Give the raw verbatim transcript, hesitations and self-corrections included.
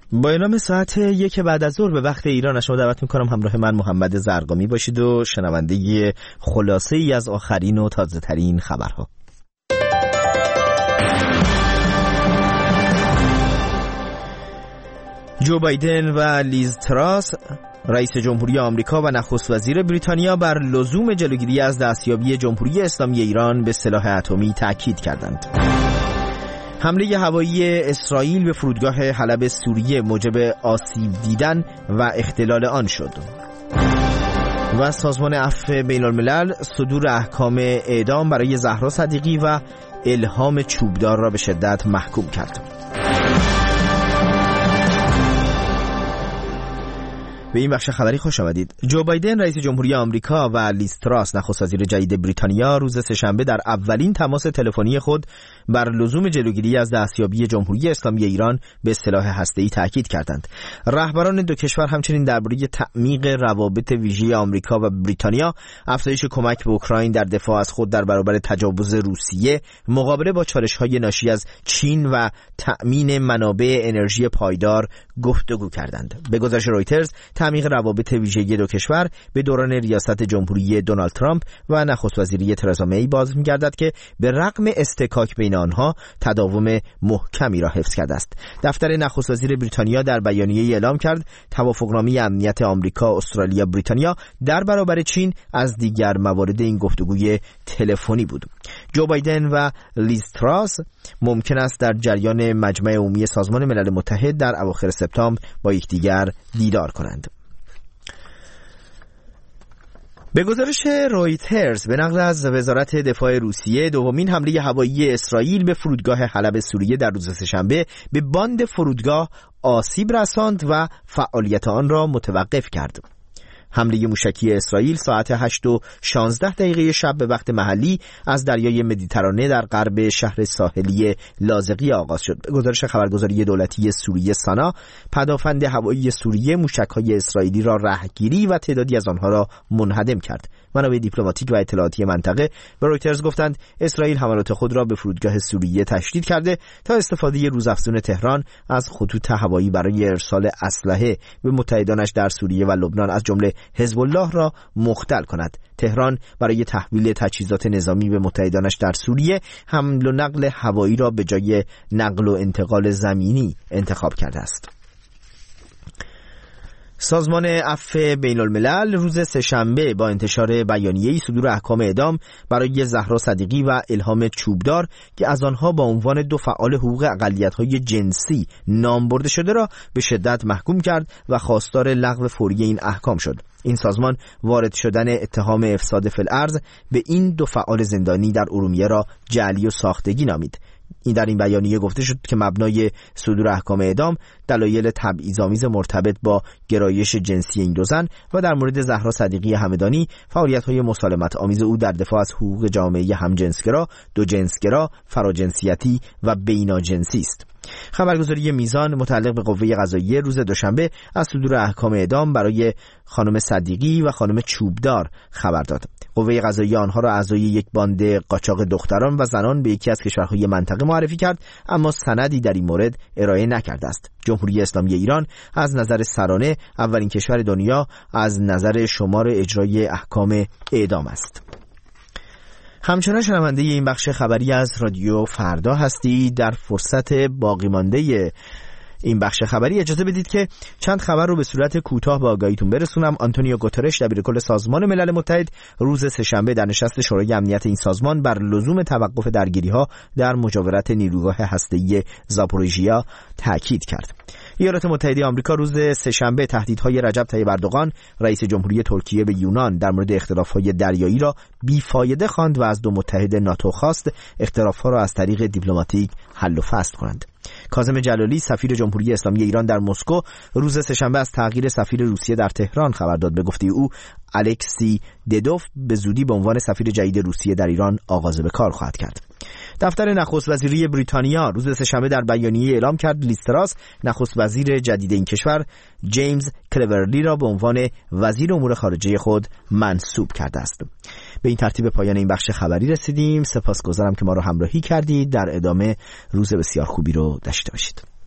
با اعلام ساعت یک بعد از ظهر به وقت ایران شما دعوت میکنم همراه من محمد زرقامی باشید و شنونده خلاصه ای از آخرین و تازه ترین خبرها. جو بایدن و لیز تراس رئیس جمهوری آمریکا و نخست وزیر بریتانیا بر لزوم جلوگیری از دستیابی جمهوری اسلامی ایران به سلاح اتمی تاکید کردند. حمله هوایی اسرائیل به فرودگاه حلب سوریه موجب آسیب دیدن و اختلال آن شد. و سازمان عفو بین الملل صدور احکام اعدام برای زهرا صدیقی و الهام چوبدار را به شدت محکوم کرد. به این بخش خبری خوش آمدید. جو بایدن رئیس جمهوری آمریکا و لیز تراس نخست وزیر جدید بریتانیا روز سه‌شنبه در اولین تماس تلفنی خود بر لزوم جلوگیری از دستیابی جمهوری اسلامی ایران به سلاح هسته‌ای تاکید کردند. رهبران دو کشور همچنین درباره تعمیق روابط ویژه آمریکا و بریتانیا، افزایش کمک به اوکراین در دفاع از خود در برابر تجاوز روسیه، مقابله با چالش‌های ناشی از چین و تأمین منابع انرژی پایدار گفتگو کردند. به گزارش رویترز، تعمیق روابط ویژه دو کشور به دوران ریاست جمهوری دونالد ترامپ و نخست وزیری ترزا می باز می‌گردد که به رغم استکاک بین آنها تداوم محکمی را حفظ کرده است. دفتر نخست وزیر بریتانیا در بیانیه‌ای اعلام کرد توافقنامه امنیت آمریکا، استرالیا، بریتانیا در برابر چین از دیگر موارد این گفتگوی تلفنی بود. جو بایدن و لیز تراس ممکن است در جریان مجمع عمومی سازمان ملل متحد در اواخر سپتامبر با یکدیگر دیدار کنند. به گزارش رویترز به نقل از وزارت دفاع روسیه، دومین حمله هوایی اسرائیل به فرودگاه حلب سوریه در روز سه‌شنبه به باند فرودگاه آسیب رساند و فعالیت آن را متوقف کرد. حمله موشکی اسرائیل ساعت هشت و شانزده دقیقه شب به وقت محلی از دریای مدیترانه در غرب شهر ساحلی لاذقیه آغاز شد. به گزارش خبرگزاری دولتی سوریه سانا، پدافند هوایی سوریه موشک‌های اسرائیلی را رهگیری و تعدادی از آنها را منهدم کرد. منابع دیپلماتیک و اطلاعاتی منطقه به رویترز گفتند اسرائیل حملات خود را به فرودگاه سوریه تشدید کرده تا استفاده روزافزون تهران از خطوط هوایی برای ارسال اسلحه به متحدانش در سوریه و لبنان از جمله حزب الله را مختل کند. تهران برای تحویل تجهیزات نظامی به متحدانش در سوریه حمل و نقل هوایی را به جای نقل و انتقال زمینی انتخاب کرده است. سازمان عفو بین الملل روز سه‌شنبه با انتشار بیانیه‌ای صدور احکام اعدام برای زهرا صدیقی و الهام چوبدار که از آنها با عنوان دو فعال حقوق اقلیت‌های جنسی نام برده شده را به شدت محکوم کرد و خواستار لغو فوری این احکام شد. این سازمان وارد شدن اتهام افساد فی الارض به این دو فعال زندانی در ارومیه را جعلی و ساختگی نامید. این در این بیانیه گفته شد که مبنای صدور احکام اعدام دلایل تبعیض‌آمیز مرتبط با گرایش جنسی این دو زن و در مورد زهرا صدیقی همدانی فعالیت‌های مسالمت آمیز او در دفاع از حقوق جامعه همجنسگرا، دو جنسگرا، فراجنسیتی و بیناجنسی است. خبرگزاری میزان متعلق به قوه قضاییه روز دوشنبه از صدور احکام اعدام برای خانم صدیقی و خانم چوبدار خبر داد. قوه قضاییه آنها را اعضای یک باند قاچاق دختران و زنان به یکی از کشورهای منطقه معرفی کرد، اما سندی در این مورد ارائه نکرده است. جمهوری اسلامی ایران از نظر سرانه اولین کشور دنیا از نظر شمار اجرای احکام اعدام است. همچنان شنونده این بخش خبری از رادیو فردا هستید. در فرصت باقی مانده این بخش خبری اجازه بدید که چند خبر رو به صورت کوتاه به آگاهیتون برسونم. آنتونیو گوترش دبیرکل سازمان ملل متحد روز سه‌شنبه در نشست شورای امنیت این سازمان بر لزوم توقف درگیری‌ها در مجاورت نیروگاه هسته‌ای زاپوریژیا تاکید کرد. ایالات متحده آمریکا روز سه‌شنبه تهدیدهای رجب طیب اردوغان رئیس جمهوری ترکیه به یونان در مورد اختلاف‌های دریایی را بیفایده خواند و از دو متحد ناتو خواست اختلاف‌ها را از طریق دیپلماتیک حل و فصل کنند. کاظم جلالی سفیر جمهوری اسلامی ایران در مسکو روز سه‌شنبه از تغییر سفیر روسیه در تهران خبر داد. به گفته او الکسی ددوف به زودی به عنوان سفیر جدید روسیه در ایران آغاز به کار خواهد کرد. دفتر نخست وزیری بریتانیا روز سه‌شنبه در بیانیه اعلام کرد لیز تراس نخست وزیر جدید این کشور جیمز کلورلی را به عنوان وزیر امور خارجه خود منصوب کرده است. به این ترتیب پایان این بخش خبری رسیدیم. سپاسگزارم که ما را همراهی کردید. در ادامه روز بسیار خوبی رو داشته باشید.